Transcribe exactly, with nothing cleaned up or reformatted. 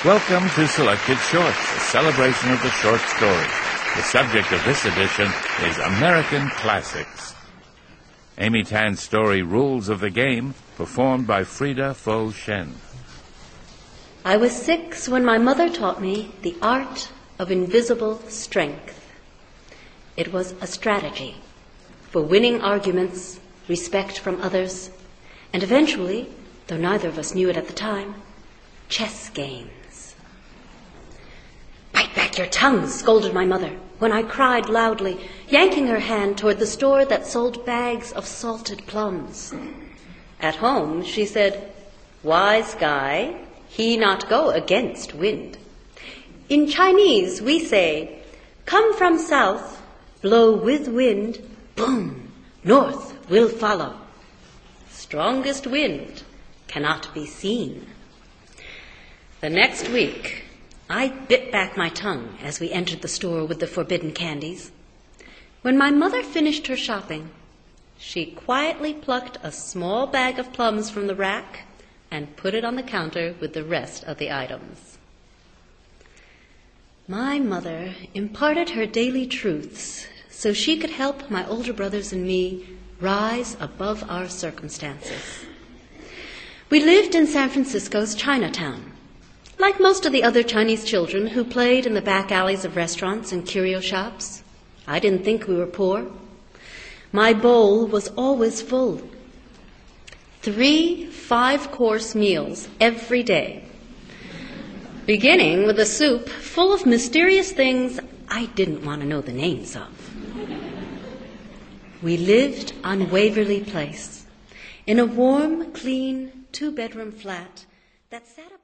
Welcome to Selected Shorts, a celebration of the short story. The subject of this edition is American Classics. Amy Tan's story, Rules of the Game, performed by Frida Fo Shen. I was six when my mother taught me the art of invisible strength. It was a strategy for winning arguments, respect from others, and eventually, though neither of us knew it at the time, chess games. "Bite back your tongue," scolded my mother when I cried loudly, yanking her hand toward the store that sold bags of salted plums. At home, she said, "Wise guy, he not go against wind." In Chinese, we say, "Come from south, blow with wind, boom, north will follow." Strongest wind cannot be seen. The next week, I bit back my tongue as we entered the store with the forbidden candies. When my mother finished her shopping, she quietly plucked a small bag of plums from the rack and put it on the counter with the rest of the items. My mother imparted her daily truths so she could help my older brothers and me rise above our circumstances. We lived in San Francisco's Chinatown. Like most of the other Chinese children who played in the back alleys of restaurants and curio shops, I didn't think we were poor. My bowl was always full. Three five-course meals every day, beginning with a soup full of mysterious things I didn't want to know the names of. We lived on Waverly Place, in a warm, clean, two-bedroom flat that sat